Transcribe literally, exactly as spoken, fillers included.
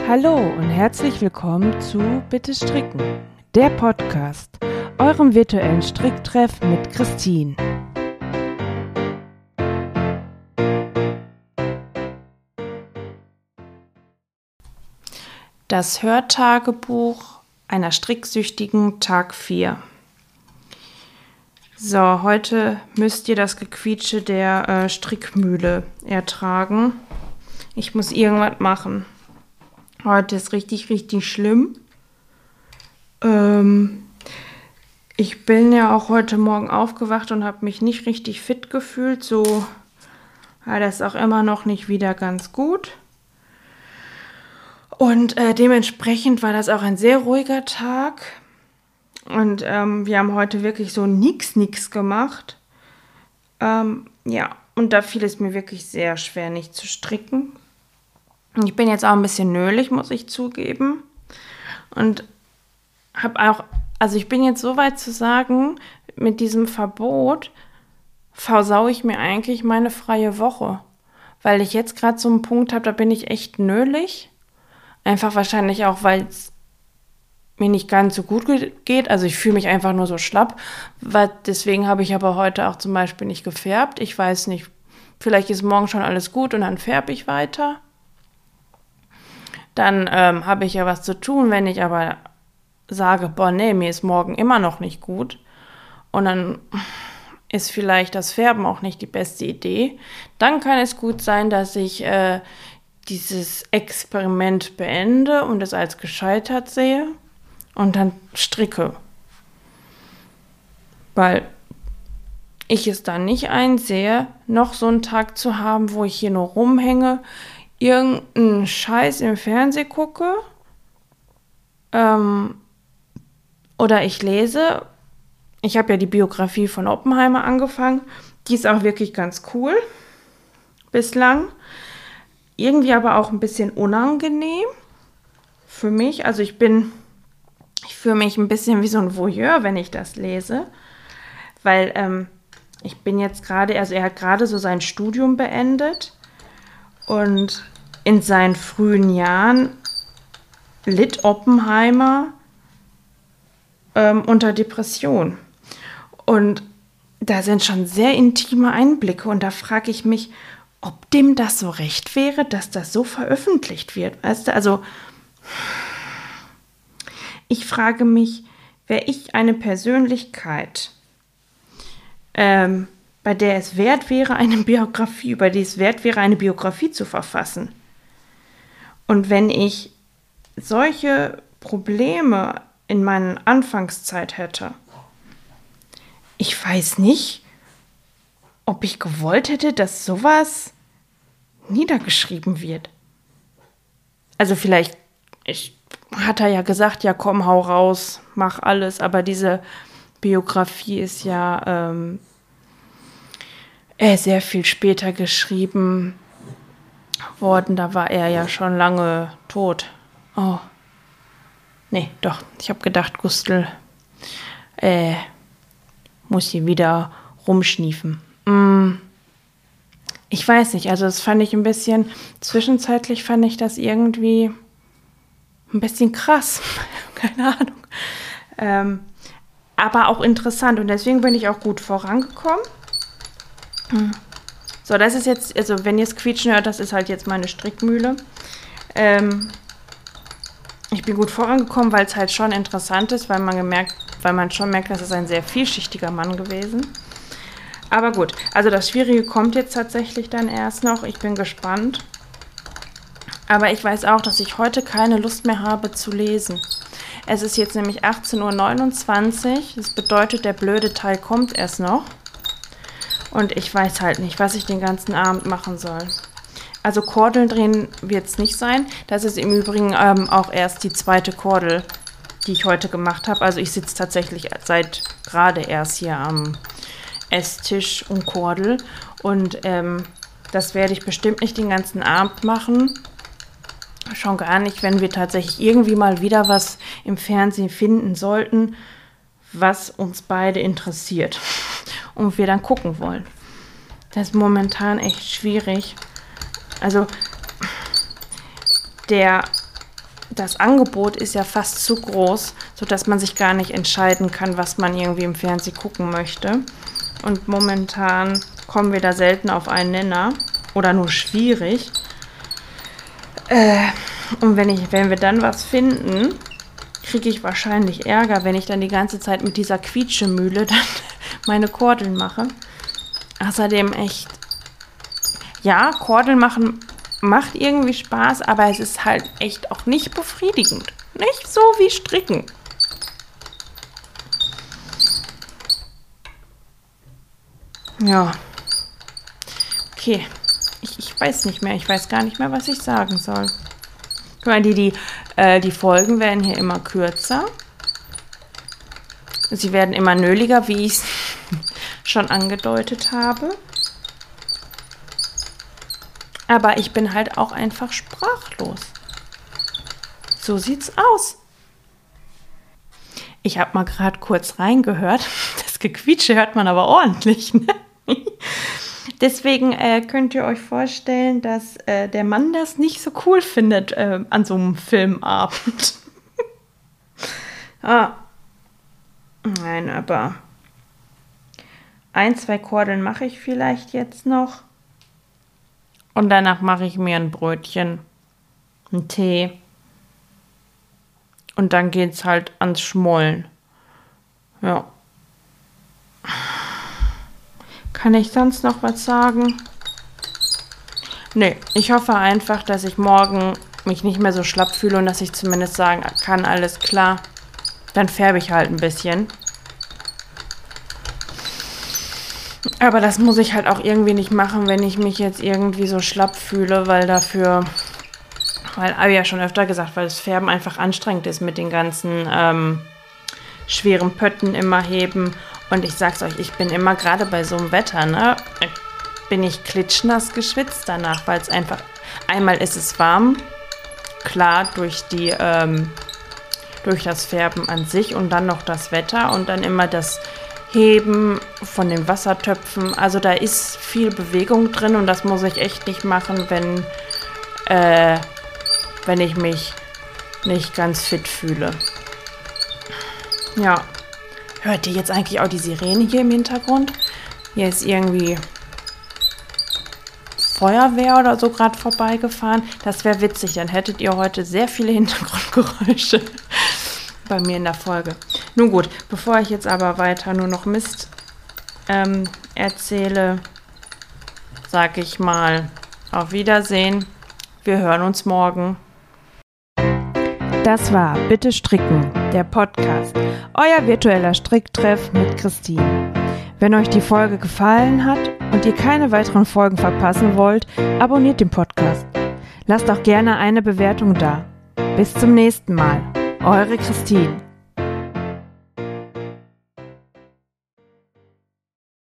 Hallo und herzlich willkommen zu Bitte Stricken, der Podcast, eurem virtuellen Stricktreff mit Christine. Das Hörtagebuch einer Stricksüchtigen, Tag vier. So, heute müsst ihr das Gequietsche der äh, Strickmühle ertragen. Ich muss irgendwas machen. Heute ist richtig, richtig schlimm. Ähm, ich bin ja auch heute Morgen aufgewacht und habe mich nicht richtig fit gefühlt. So, ja, das ist auch immer noch nicht wieder ganz gut. Und äh, dementsprechend war das auch ein sehr ruhiger Tag. Und ähm, wir haben heute wirklich so nix, nix gemacht. Ähm, ja, und da fiel es mir wirklich sehr schwer, nicht zu stricken. Ich bin jetzt auch ein bisschen nölig, muss ich zugeben. Und habe auch, also ich bin jetzt so weit zu sagen, mit diesem Verbot versaue ich mir eigentlich meine freie Woche. Weil ich jetzt gerade so einen Punkt habe, da bin ich echt nölig. Einfach wahrscheinlich auch, weil es mir nicht ganz so gut geht. Also ich fühle mich einfach nur so schlapp. Weil deswegen habe ich aber heute auch zum Beispiel nicht gefärbt. Ich weiß nicht, vielleicht ist morgen schon alles gut und dann färbe ich weiter. Dann ähm, habe ich ja was zu tun. Wenn ich aber sage, boah, nee, mir ist morgen immer noch nicht gut und dann ist vielleicht das Färben auch nicht die beste Idee, dann kann es gut sein, dass ich äh, dieses Experiment beende und es als gescheitert sehe und dann stricke. Weil ich es dann nicht einsehe, noch so einen Tag zu haben, wo ich hier nur rumhänge, irgendeinen Scheiß im Fernsehen gucke ähm, oder ich lese. Ich habe ja die Biografie von Oppenheimer angefangen. Die ist auch wirklich ganz cool bislang. Irgendwie aber auch ein bisschen unangenehm für mich. Also ich bin, ich fühle mich ein bisschen wie so ein Voyeur, wenn ich das lese. Weil ähm, ich bin jetzt gerade, also er hat gerade so sein Studium beendet. Und in seinen frühen Jahren litt Oppenheimer ähm, unter Depression. Und da sind schon sehr intime Einblicke. Und da frage ich mich, ob dem das so recht wäre, dass das so veröffentlicht wird. Weißt du, also ich frage mich, wäre ich eine Persönlichkeit, ähm, bei der es wert wäre, eine Biografie, über die es wert wäre, eine Biografie zu verfassen. Und wenn ich solche Probleme in meiner Anfangszeit hätte, ich weiß nicht, ob ich gewollt hätte, dass sowas niedergeschrieben wird. Also vielleicht, ich, hat er ja gesagt, ja komm, hau raus, mach alles, aber diese Biografie ist ja ähm, äh, sehr viel später geschrieben worden, da war er ja schon lange tot. Oh, nee, doch, ich habe gedacht, Gustl äh, muss hier wieder rumschniefen. Mm, ich weiß nicht, also das fand ich ein bisschen, zwischenzeitlich fand ich das irgendwie ein bisschen krass, keine Ahnung. Ähm, aber auch interessant und deswegen bin ich auch gut vorangekommen. Mm. So, das ist jetzt, also wenn ihr es quietschen hört, das ist halt jetzt meine Strickmühle. Ähm, ich bin gut vorangekommen, weil es halt schon interessant ist, weil man gemerkt, weil man schon merkt, das ist ein sehr vielschichtiger Mann gewesen. Aber gut, also das Schwierige kommt jetzt tatsächlich dann erst noch. Ich bin gespannt. Aber ich weiß auch, dass ich heute keine Lust mehr habe zu lesen. Es ist jetzt nämlich achtzehn Uhr neunundzwanzig. Das bedeutet, der blöde Teil kommt erst noch. Und ich weiß halt nicht, was ich den ganzen Abend machen soll. Also Kordeln drehen wird es nicht sein. Das ist im Übrigen ähm, auch erst die zweite Kordel, die ich heute gemacht habe. Also ich sitze tatsächlich seit gerade erst hier am Esstisch und Kordel. Und ähm, das werde ich bestimmt nicht den ganzen Abend machen. Schon gar nicht, wenn wir tatsächlich irgendwie mal wieder was im Fernsehen finden sollten, was uns beide interessiert und wir dann gucken wollen. Das ist momentan echt schwierig. Also der das Angebot ist ja fast zu groß, sodass man sich gar nicht entscheiden kann, was man irgendwie im Fernsehen gucken möchte. Und momentan kommen wir da selten auf einen Nenner oder nur schwierig. Äh, und wenn, ich, wenn wir dann was finden, kriege ich wahrscheinlich Ärger, wenn ich dann die ganze Zeit mit dieser Quietschemühle dann meine Kordeln mache. Außerdem echt, ja, Kordeln machen macht irgendwie Spaß, aber es ist halt echt auch nicht befriedigend. Nicht so wie Stricken. Ja. Okay. Ich, ich weiß nicht mehr. Ich weiß gar nicht mehr, was ich sagen soll. Guck mal, die, die, äh, die Folgen werden hier immer kürzer. Sie werden immer nöliger, wie ich es schon angedeutet habe. Aber ich bin halt auch einfach sprachlos. So sieht's aus. Ich habe mal gerade kurz reingehört. Das Gequietsche hört man aber ordentlich, ne? Deswegen äh, könnt ihr euch vorstellen, dass äh, der Mann das nicht so cool findet äh, an so einem Filmabend. ah. Nein, aber ein, zwei Kordeln mache ich vielleicht jetzt noch. Und danach mache ich mir ein Brötchen, einen Tee. Und dann geht's halt ans Schmollen. Ja. Kann ich sonst noch was sagen? Nee, ich hoffe einfach, dass ich morgen mich nicht mehr so schlapp fühle und dass ich zumindest sagen kann, alles klar. Dann färbe ich halt ein bisschen. Aber das muss ich halt auch irgendwie nicht machen, wenn ich mich jetzt irgendwie so schlapp fühle, weil dafür, weil, habe ich ja schon öfter gesagt, weil das Färben einfach anstrengend ist mit den ganzen ähm, schweren Pötten immer heben. Und ich sag's euch, ich bin immer gerade bei so einem Wetter, ne, bin ich klitschnass geschwitzt danach, weil es einfach, einmal ist es warm, klar, durch die, ähm, durch das Färben an sich und dann noch das Wetter und dann immer das Heben von den Wassertöpfen. Also da ist viel Bewegung drin und das muss ich echt nicht machen, wenn, äh, wenn ich mich nicht ganz fit fühle. Ja. Hört ihr jetzt eigentlich auch die Sirene hier im Hintergrund? Hier ist irgendwie Feuerwehr oder so gerade vorbeigefahren. Das wäre witzig, dann hättet ihr heute sehr viele Hintergrundgeräusche bei mir in der Folge. Nun gut, bevor ich jetzt aber weiter nur noch Mist ähm, erzähle, sage ich mal auf Wiedersehen. Wir hören uns morgen. Das war Bitte Stricken, der Podcast, euer virtueller Stricktreff mit Christine. Wenn euch die Folge gefallen hat und ihr keine weiteren Folgen verpassen wollt, abonniert den Podcast. Lasst auch gerne eine Bewertung da. Bis zum nächsten Mal. Eure Christine.